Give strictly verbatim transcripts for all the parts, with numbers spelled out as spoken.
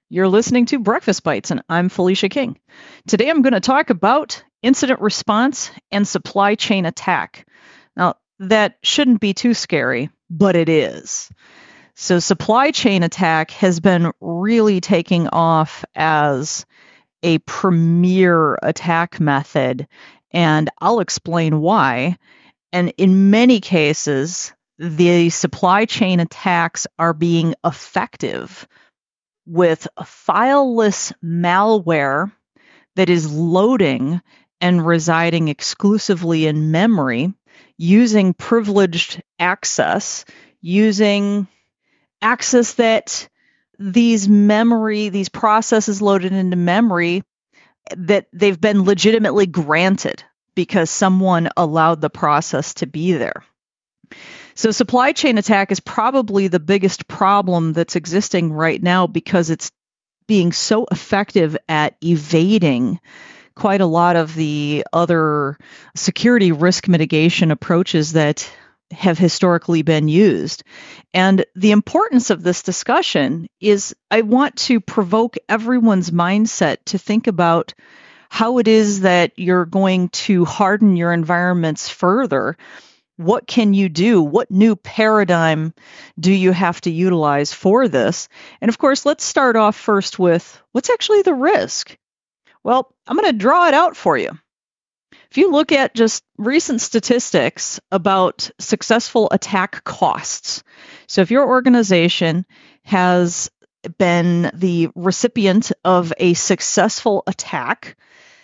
You're listening to Breakfast Bites, and I'm Felicia King. Today I'm going to talk about incident response and supply chain attack. Now, that shouldn't be too scary, but it is. So, supply chain attack has been really taking off as a premier attack method, and I'll explain why. And in many cases, the supply chain attacks are being effective with a fileless malware that is loading and residing exclusively in memory, using privileged access, using access that these memory, these processes loaded into memory, that they've been legitimately granted because someone allowed the process to be there. So supply chain attack is probably the biggest problem that's existing right now because it's being so effective at evading quite a lot of the other security risk mitigation approaches that have historically been used. And the importance of this discussion is I want to provoke everyone's mindset to think about how it is that you're going to harden your environments further. What can you do? What new paradigm do you have to utilize for this? And of course, let's start off first with what's actually the risk? Well, I'm going to draw it out for you. If you look at just recent statistics about successful attack costs, so if your organization has been the recipient of a successful attack,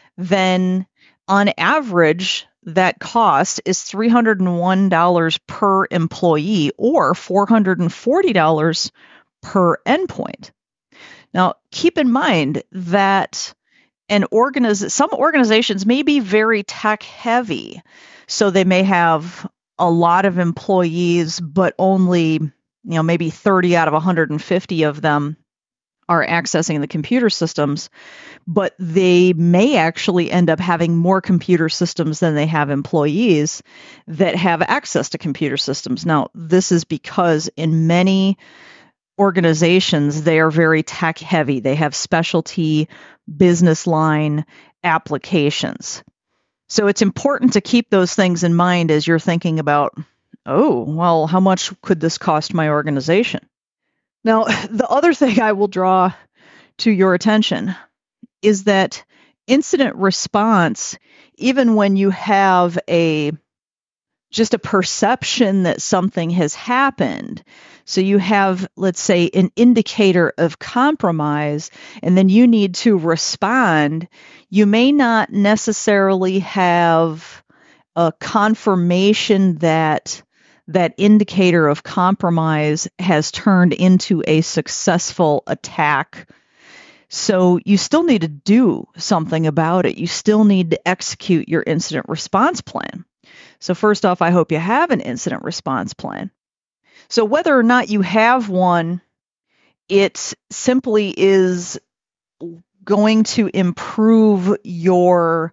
then on average, that cost is three hundred one dollars per employee or four hundred forty dollars per endpoint. Now, keep in mind that an organiz- some organizations may be very tech heavy, so they may have a lot of employees, but only, you know, maybe thirty out of one hundred fifty of them are accessing the computer systems, but they may actually end up having more computer systems than they have employees that have access to computer systems. Now, this is because in many organizations, they are very tech heavy. They have specialty business line applications. So it's important to keep those things in mind as you're thinking about, oh, well, how much could this cost my organization? Now, the other thing I will draw to your attention is that incident response, even when you have a just a perception that something has happened, so you have, let's say, an indicator of compromise, and then you need to respond, you may not necessarily have a confirmation that that indicator of compromise has turned into a successful attack. So you still need to do something about it. You still need to execute your incident response plan. So first off, I hope you have an incident response plan. So whether or not you have one, it simply is going to improve your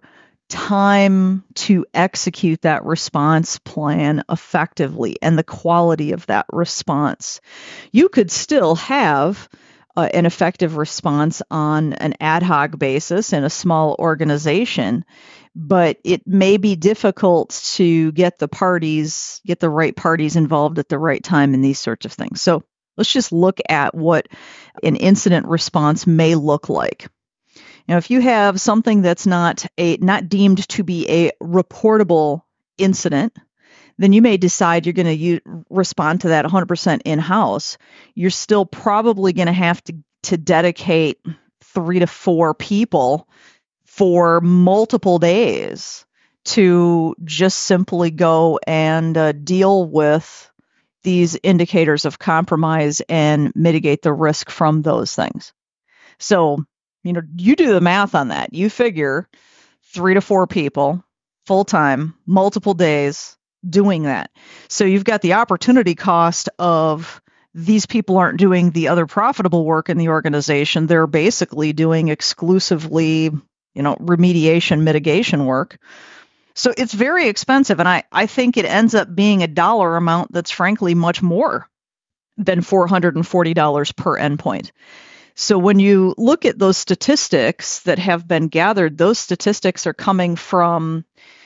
time to execute that response plan effectively and the quality of that response. You could still have uh, an effective response on an ad hoc basis in a small organization, but it may be difficult to get the parties, get the right parties involved at the right time in these sorts of things. So let's just look at what an incident response may look like. Now, if you have something that's not a not deemed to be a reportable incident, then you may decide you're going to respond to that one hundred percent in-house. You're still probably going to have to to dedicate three to four people for multiple days to just simply go and uh, deal with these indicators of compromise and mitigate the risk from those things. So, you know, you do the math on that. You figure three to four people, full time, multiple days doing that. So you've got the opportunity cost of these people aren't doing the other profitable work in the organization. They're basically doing exclusively, you know, remediation mitigation work. So it's very expensive. And I, I think it ends up being a dollar amount that's frankly much more than four hundred forty dollars per endpoint. So when you look at those statistics that have been gathered, those statistics are coming from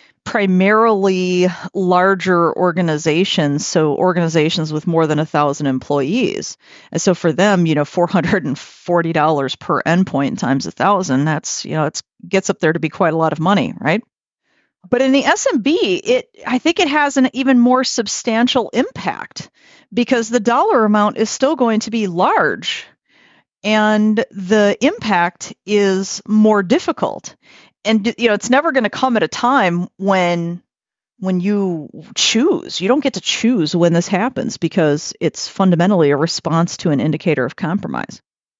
primarily larger organizations, so organizations with more than a thousand employees. And so for them, you know, four hundred forty dollars per endpoint times a thousand, that's, you know, it gets up there to be quite a lot of money, right? But in the S M B, it I think it has an even more substantial impact because the dollar amount is still going to be large and the impact is more difficult. And you know, it's never going to come at a time when when you choose. You don't get to choose when this happens because it's fundamentally a response to an indicator of compromise.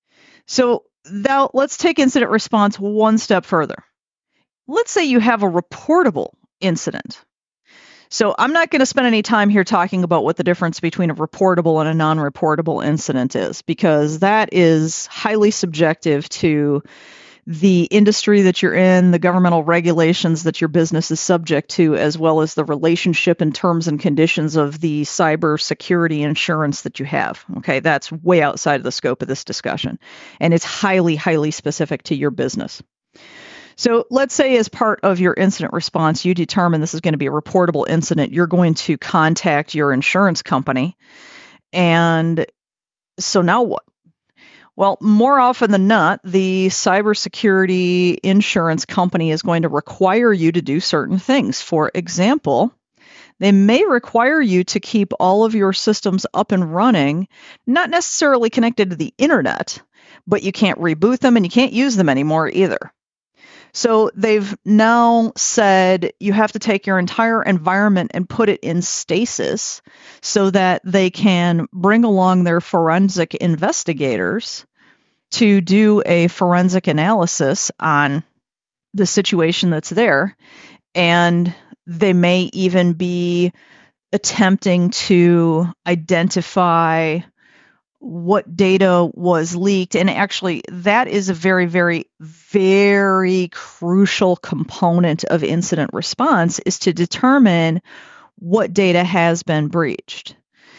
So now let's take incident response one step further. Let's say you have a reportable incident. So I'm not going to spend any time here talking about what the difference between a reportable and a non-reportable incident is, because that is highly subjective to the industry that you're in, the governmental regulations that your business is subject to, as well as the relationship and terms and conditions of the cybersecurity insurance that you have. Okay, that's way outside of the scope of this discussion, and it's highly, highly specific to your business. So let's say as part of your incident response, you determine this is going to be a reportable incident. You're going to contact your insurance company. And so now what? Well, more often than not, the cybersecurity insurance company is going to require you to do certain things. For example, they may require you to keep all of your systems up and running, not necessarily connected to the internet, but you can't reboot them and you can't use them anymore either. So they've now said you have to take your entire environment and put it in stasis so that they can bring along their forensic investigators to do a forensic analysis on the situation that's there. And they may even be attempting to identify what data was leaked. And actually, that is a very, very, very crucial component of incident response, is to determine what data has been breached.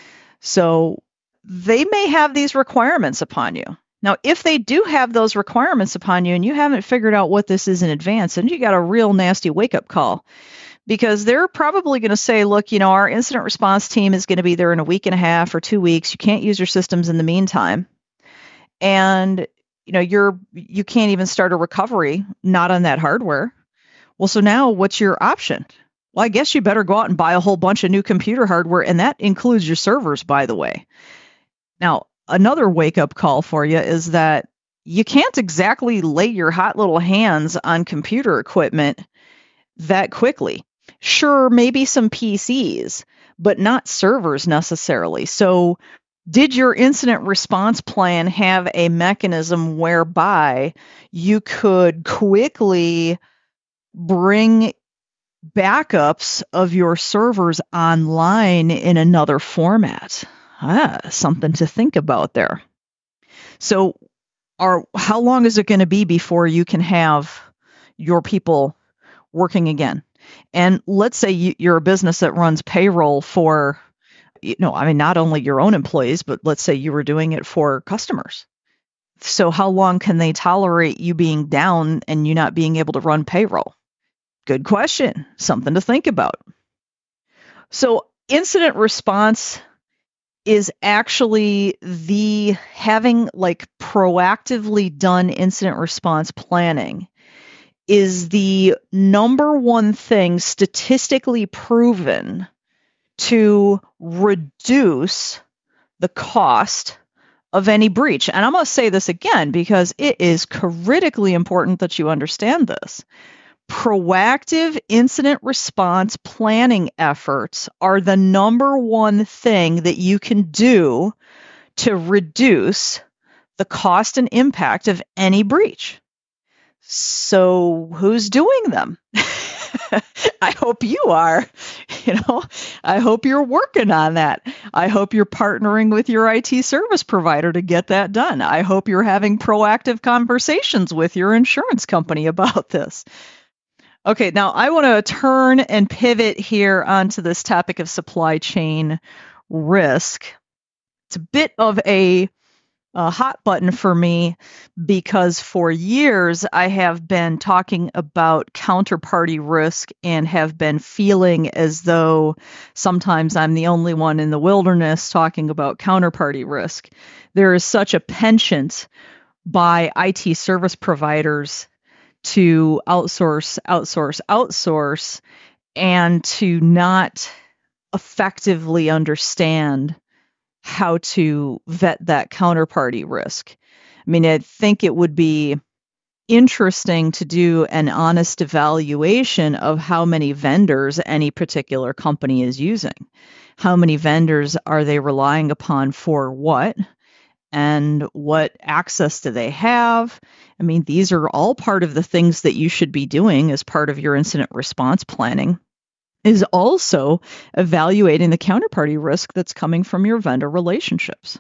So they may have these requirements upon you. Now, if they do have those requirements upon you and you haven't figured out what this is in advance, then you got a real nasty wake-up call. Because they're probably going to say, look, you know, our incident response team is going to be there in a week and a half or two weeks. You can't use your systems in the meantime. And, you know, you're, you can't even start a recovery, not on that hardware. Well, so now what's your option? Well, I guess you better go out and buy a whole bunch of new computer hardware. And that includes your servers, by the way. Now, another wake-up call for you is that you can't exactly lay your hot little hands on computer equipment that quickly. Sure, maybe some P Cs, but not servers necessarily. So did your incident response plan have a mechanism whereby you could quickly bring backups of your servers online in another format? Ah, something to think about there. So are, how long is it going to be before you can have your people working again? And let's say you, you're a business that runs payroll for, you know, I mean, not only your own employees, but let's say you were doing it for customers. So how long can they tolerate you being down and you not being able to run payroll? Good question. Something to think about. So incident response is actually the having like proactively done incident response planning is the number one thing statistically proven to reduce the cost of any breach. And I'm going to say this again because it is critically important that you understand this. Proactive incident response planning efforts are the number one thing that you can do to reduce the cost and impact of any breach. So who's doing them? I hope you are. You know, I hope you're working on that. I hope you're partnering with your I T service provider to get that done. I hope you're having proactive conversations with your insurance company about this. Okay, now I want to turn and pivot here onto this topic of supply chain risk. It's a bit of a a hot button for me because for years I have been talking about counterparty risk and have been feeling as though sometimes I'm the only one in the wilderness talking about counterparty risk. There is such a penchant by I T service providers to outsource, outsource, outsource, and to not effectively understand how to vet that counterparty risk. I mean, I think it would be interesting to do an honest evaluation of how many vendors any particular company is using. How many vendors are they relying upon for what? And what access do they have? I mean, these are all part of the things that you should be doing as part of your incident response planning, is also evaluating the counterparty risk that's coming from your vendor relationships.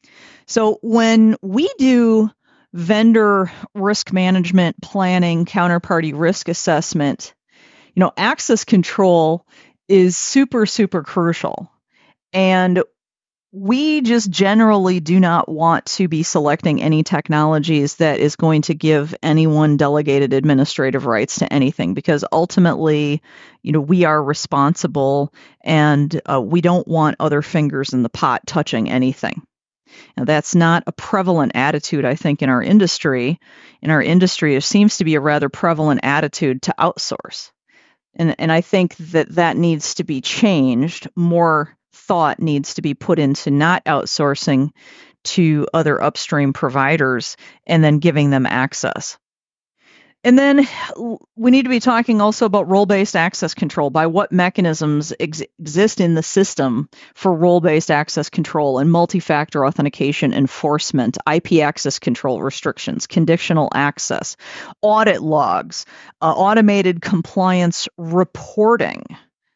So when we do vendor risk management planning, counterparty risk assessment, you know, access control is super, super crucial. And we just generally do not want to be selecting any technologies that is going to give anyone delegated administrative rights to anything, because ultimately, you know, we are responsible and uh, we don't want other fingers in the pot touching anything. Now, that's not a prevalent attitude, I think, in our industry. In our industry, it seems to be a rather prevalent attitude to outsource. And, and I think that that needs to be changed. More thought needs to be put into not outsourcing to other upstream providers and then giving them access. And then we need to be talking also about role-based access control. By what mechanisms ex- exist in the system for role-based access control and multi-factor authentication enforcement, I P access control restrictions, conditional access, audit logs, uh, automated compliance reporting.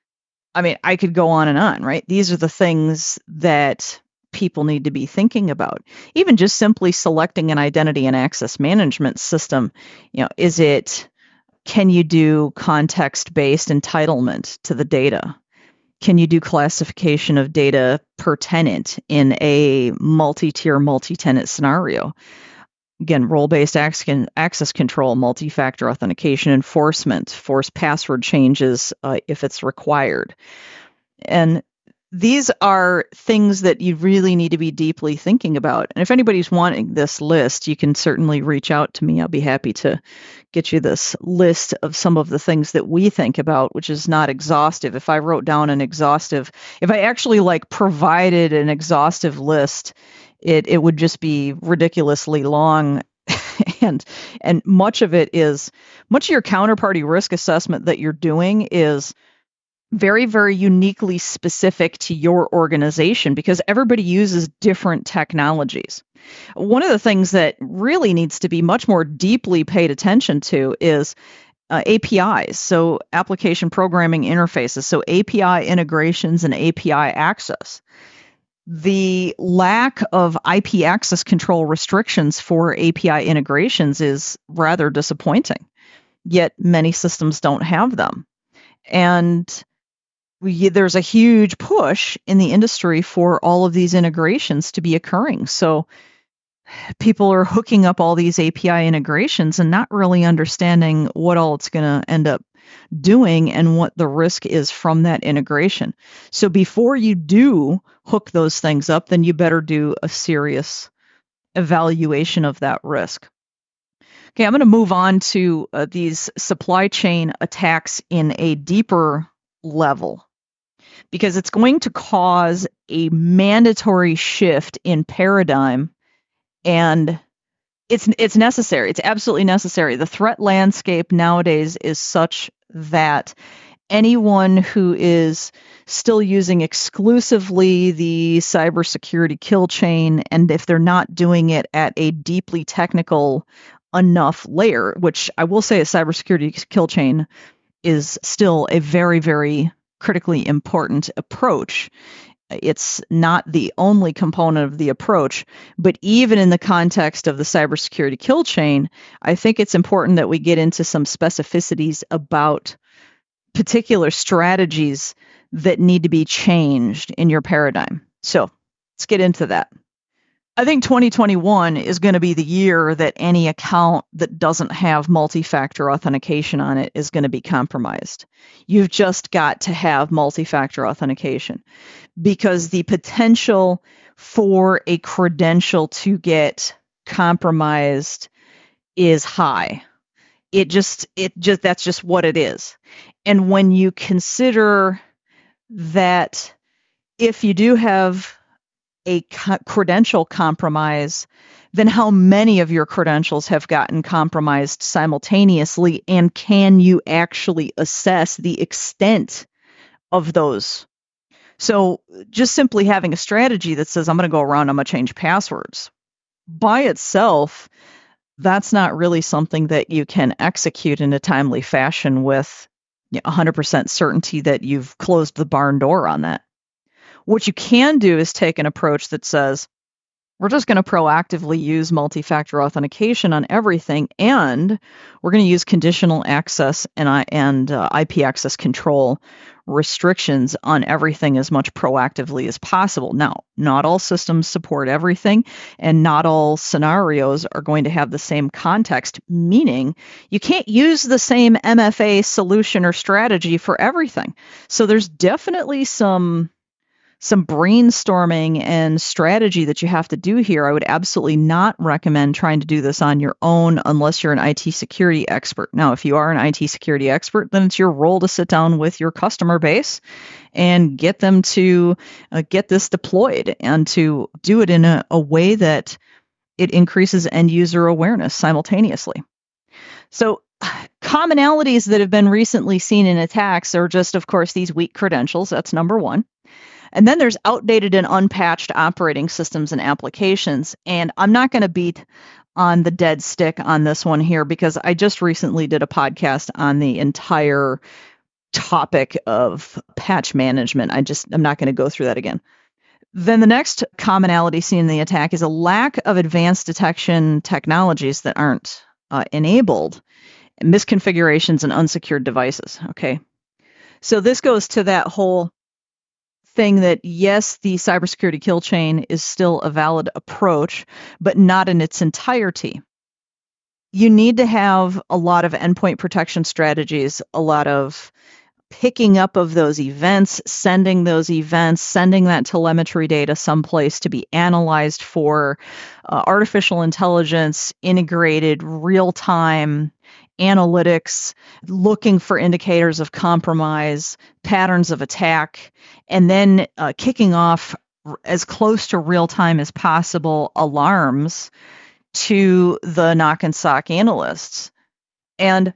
I mean, I could go on and on, right? These are the things that people need to be thinking about. Even just simply selecting an identity and access management system, you know, is it, can you do context-based entitlement to the data? Can you do classification of data per tenant in a multi-tier, multi-tenant scenario? Again, role-based access control, multi-factor authentication enforcement, force password changes uh, if it's required. And these are things that you really need to be deeply thinking about. And if anybody's wanting this list, you can certainly reach out to me. I'll be happy to get you this list of some of the things that we think about, which is not exhaustive. If I wrote down an exhaustive, if I actually like provided an exhaustive list, it it would just be ridiculously long. and and much of it is, much of your counterparty risk assessment that you're doing is very, very uniquely specific to your organization because everybody uses different technologies. One of the things that really needs to be much more deeply paid attention to is uh, A P Is, so application programming interfaces, so A P I integrations and A P I access. The lack of I P access control restrictions for A P I integrations is rather disappointing, yet many systems don't have them. And We, there's a huge push in the industry for all of these integrations to be occurring. So people are hooking up all these A P I integrations and not really understanding what all it's going to end up doing and what the risk is from that integration. So before you do hook those things up, then you better do a serious evaluation of that risk. Okay, I'm going to move on to uh, these supply chain attacks in a deeper level, because it's going to cause a mandatory shift in paradigm, and it's it's necessary. It's absolutely necessary. The threat landscape nowadays is such that anyone who is still using exclusively the cybersecurity kill chain, and if they're not doing it at a deeply technical enough layer, which I will say a cybersecurity kill chain is still a very, very critically important approach. It's not the only component of the approach, but even in the context of the cybersecurity kill chain, I think it's important that we get into some specificities about particular strategies that need to be changed in your paradigm. So let's get into that. I think twenty twenty-one is going to be the year that any account that doesn't have multi-factor authentication on it is going to be compromised. You've just got to have multi-factor authentication because the potential for a credential to get compromised is high. It just, it just, that's just what it is. And when you consider that if you do have a co- credential compromise, then how many of your credentials have gotten compromised simultaneously, and can you actually assess the extent of those? So just simply having a strategy that says, I'm going to go around, I'm going to change passwords, by itself, that's not really something that you can execute in a timely fashion with one hundred percent certainty that you've closed the barn door on that. What you can do is take an approach that says, we're just going to proactively use multi-factor authentication on everything, and we're going to use conditional access and, I, and uh, I P access control restrictions on everything as much proactively as possible. Now, not all systems support everything, and not all scenarios are going to have the same context, meaning you can't use the same M F A solution or strategy for everything. So there's definitely some some brainstorming and strategy that you have to do here. I would absolutely not recommend trying to do this on your own unless you're an I T security expert. Now, if you are an I T security expert, then it's your role to sit down with your customer base and get them to uh, get this deployed and to do it in a, a way that it increases end user awareness simultaneously. So commonalities that have been recently seen in attacks are just, of course, these weak credentials. That's number one. And then there's outdated and unpatched operating systems and applications. And I'm not going to beat on the dead stick on this one here because I just recently did a podcast on the entire topic of patch management. I just, I'm not going to go through that again. Then the next commonality seen in the attack is a lack of advanced detection technologies that aren't uh, enabled, misconfigurations and unsecured devices. Okay. So this goes to that whole thing that, yes, the cybersecurity kill chain is still a valid approach, but not in its entirety. You need to have a lot of endpoint protection strategies, a lot of picking up of those events, sending those events, sending that telemetry data someplace to be analyzed for uh, artificial intelligence, integrated real-time analytics, looking for indicators of compromise, patterns of attack, and then uh, kicking off as close to real time as possible alarms to the knock and sock analysts. And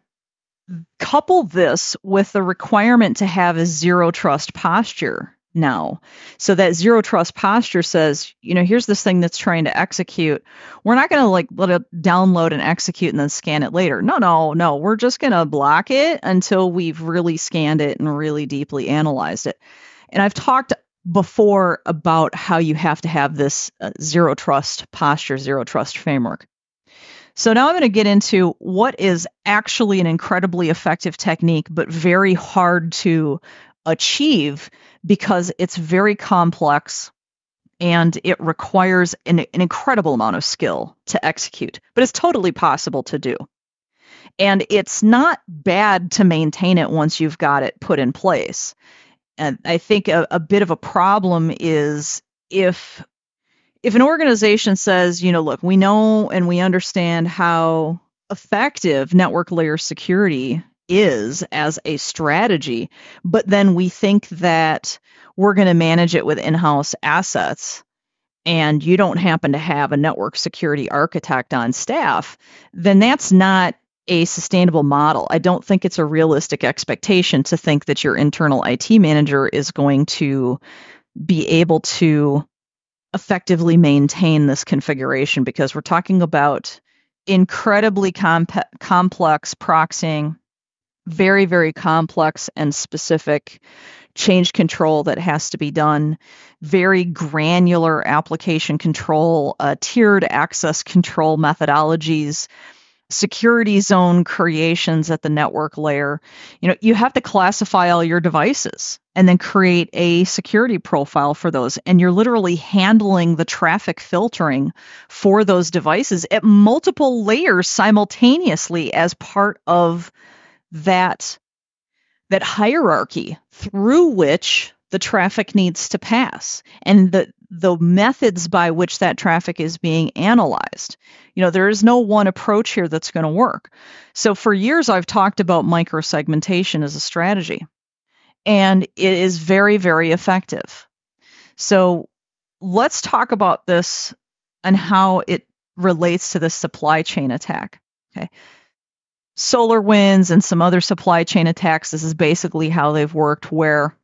couple this with the requirement to have a zero trust posture now. So that zero trust posture says, you know, here's this thing that's trying to execute. We're not going to like let it download and execute and then scan it later. No, no, no. We're just going to block it until we've really scanned it and really deeply analyzed it. And I've talked before about how you have to have this uh, zero trust posture, zero trust framework. So now I'm going to get into what is actually an incredibly effective technique, but very hard to achieve because it's very complex and it requires an, an incredible amount of skill to execute, but it's totally possible to do. And it's not bad to maintain it once you've got it put in place. And I think a, a bit of a problem is if if an organization says, you know, look, we know and we understand how effective network layer security is as a strategy, but then we think that we're going to manage it with in-house assets, and you don't happen to have a network security architect on staff, then that's not a sustainable model. I don't think it's a realistic expectation to think that your internal I T manager is going to be able to effectively maintain this configuration, because we're talking about incredibly comp- complex proxying, very, very complex and specific change control that has to be done, very granular application control, uh, tiered access control methodologies, security zone creations at the network layer. You know, you have to classify all your devices and then create a security profile for those. And you're literally handling the traffic filtering for those devices at multiple layers simultaneously as part of that, that hierarchy through which the traffic needs to pass, and the the methods by which that traffic is being analyzed. You know, there is no one approach here that's going to work. So for years, I've talked about microsegmentation as a strategy, and it is very, very effective. So let's talk about this and how it relates to the supply chain attack. Okay. SolarWinds and some other supply chain attacks, this is basically how they've worked, where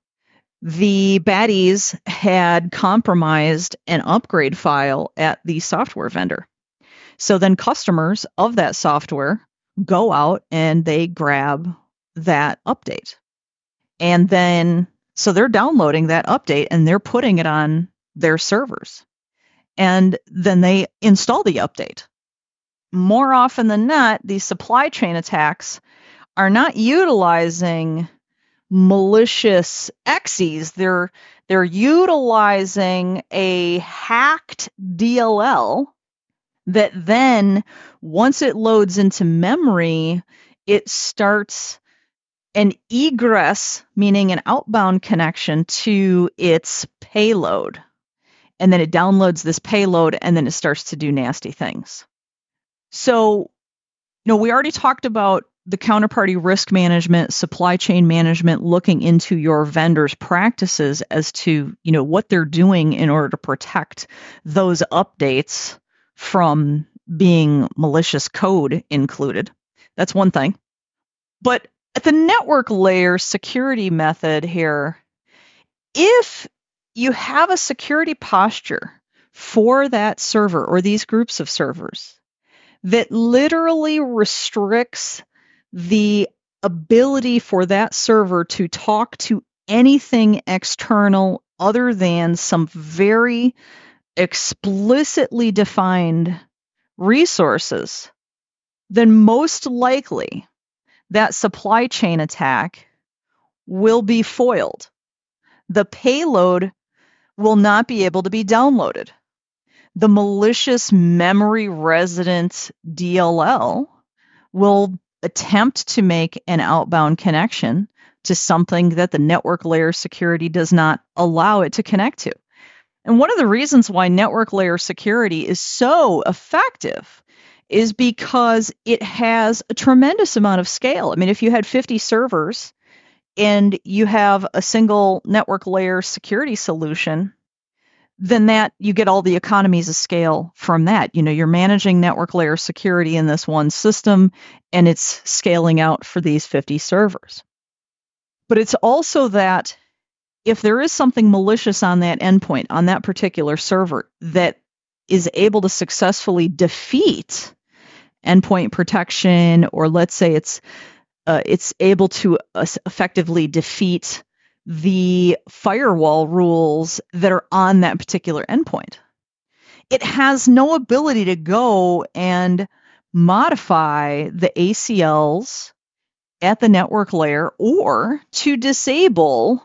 the baddies had compromised an upgrade file at the software vendor. So then customers of that software go out and they grab that update. And then, so they're downloading that update and they're putting it on their servers. And then they install the update. More often than not, these supply chain attacks are not utilizing malicious exes. They're they're utilizing a hacked D L L that then, once it loads into memory, it starts an egress, meaning an outbound connection to its payload. And then it downloads this payload and then it starts to do nasty things. So, you know, we already talked about the counterparty risk management, supply chain management, looking into your vendors' practices as to, you know, what they're doing in order to protect those updates from being malicious code included. That's one thing. But at the network layer security method here, if you have a security posture for that server or these groups of servers that literally restricts the ability for that server to talk to anything external other than some very explicitly defined resources, then most likely that supply chain attack will be foiled. The payload will not be able to be downloaded. The malicious memory resident D L L will attempt to make an outbound connection to something that the network layer security does not allow it to connect to. And one of the reasons why network layer security is so effective is because it has a tremendous amount of scale. I mean, if you had fifty servers and you have a single network layer security solution, then that you get all the economies of scale from that. You know, you're managing network layer security in this one system, and it's scaling out for these fifty servers. But it's also that if there is something malicious on that endpoint, on that particular server, that is able to successfully defeat endpoint protection, or let's say it's uh, it's able to uh, effectively defeat the firewall rules that are on that particular endpoint, it has no ability to go and modify the A C Ls at the network layer or to disable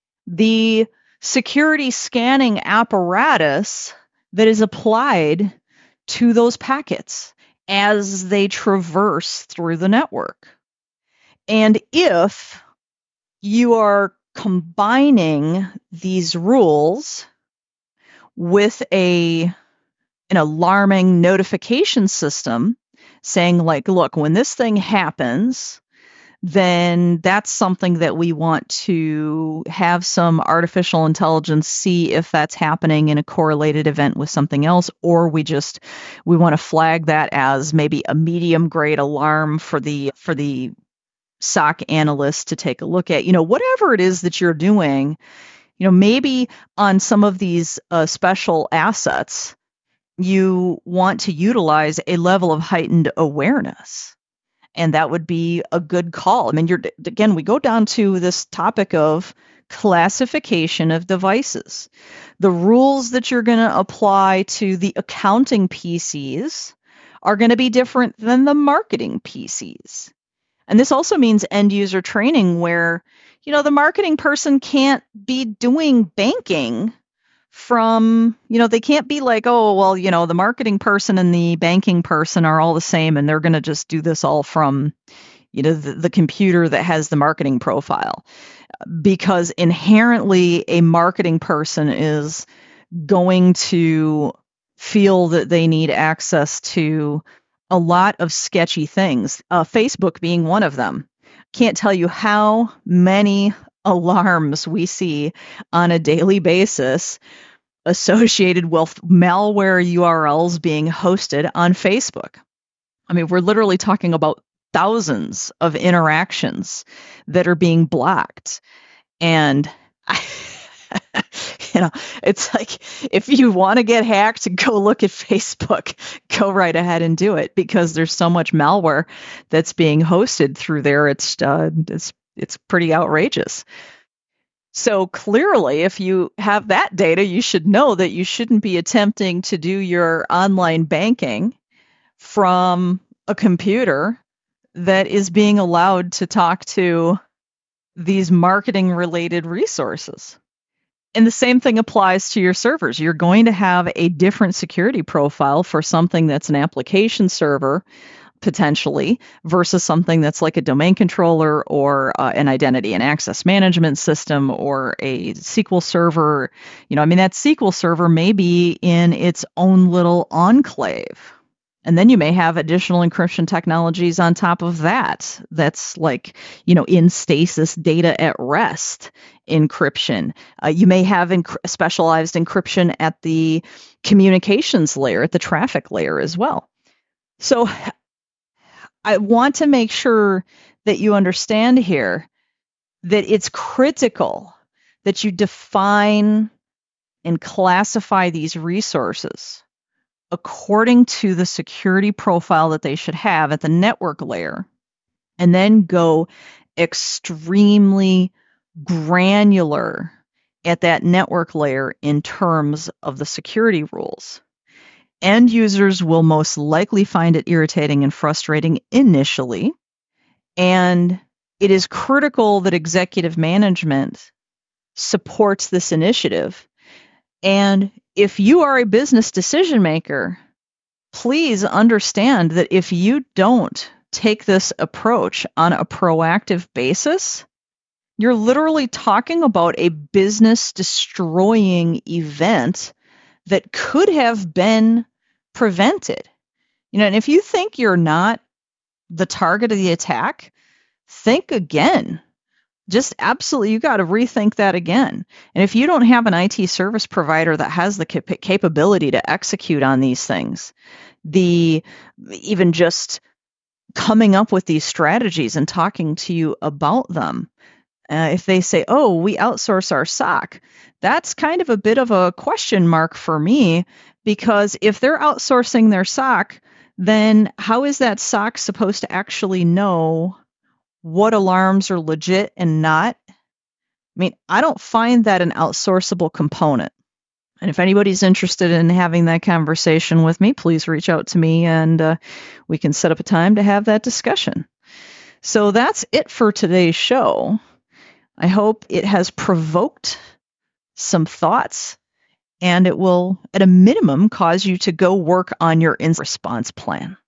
the security scanning apparatus that is applied to those packets as they traverse through the network. And if you are combining these rules with a an alarming notification system saying, like, look, when this thing happens, then that's something that we want to have some artificial intelligence see if that's happening in a correlated event with something else, or we just we want to flag that as maybe a medium grade alarm for the for the S O C analyst to take a look at. You know, whatever it is that you're doing, you know, maybe on some of these uh, special assets, you want to utilize a level of heightened awareness. And that would be a good call. I mean, you're again, we go down to this topic of classification of devices. The rules that you're going to apply to the accounting P Cs are going to be different than the marketing P Cs. And this also means end user training where, you know, the marketing person can't be doing banking from, you know, they can't be like, oh, well, you know, the marketing person and the banking person are all the same and they're going to just do this all from, you know, the, the computer that has the marketing profile. Because inherently a marketing person is going to feel that they need access to a lot of sketchy things, uh, Facebook being one of them. Can't tell you how many alarms we see on a daily basis associated with malware U R Ls being hosted on Facebook. I mean, we're literally talking about thousands of interactions that are being blocked. And I, you know, it's like, if you want to get hacked, go look at Facebook. Go right ahead and do it, because there's so much malware that's being hosted through there. It's uh, it's it's pretty outrageous. So clearly, if you have that data, you should know that you shouldn't be attempting to do your online banking from a computer that is being allowed to talk to these marketing related resources. And the same thing applies to your servers. You're going to have a different security profile for something that's an application server, potentially, versus something that's like a domain controller or uh, an identity and access management system or a S Q L server. You know, I mean, that S Q L server may be in its own little enclave. And then you may have additional encryption technologies on top of that. That's like, you know, in stasis data at rest encryption. Uh, you may have enc- specialized encryption at the communications layer, at the traffic layer as well. So I want to make sure that you understand here that it's critical that you define and classify these resources according to the security profile that they should have at the network layer, and then go extremely granular at that network layer in terms of the security rules. End users will most likely find it irritating and frustrating initially, and it is critical that executive management supports this initiative. And if you are a business decision maker, please understand that if you don't take this approach on a proactive basis, you're literally talking about a business destroying event that could have been prevented. You know, and if you think you're not the target of the attack, think again. Just absolutely, you got to rethink that again. And if you don't have an I T service provider that has the cap- capability to execute on these things, the even just coming up with these strategies and talking to you about them, uh, if they say, oh, we outsource our S O C, that's kind of a bit of a question mark for me, because if they're outsourcing their S O C, then how is that S O C supposed to actually know what alarms are legit and not? I mean, I don't find that an outsourceable component. And if anybody's interested in having that conversation with me, please reach out to me and uh, we can set up a time to have that discussion. So that's it for today's show. I hope it has provoked some thoughts, and it will, at a minimum, cause you to go work on your incident response plan.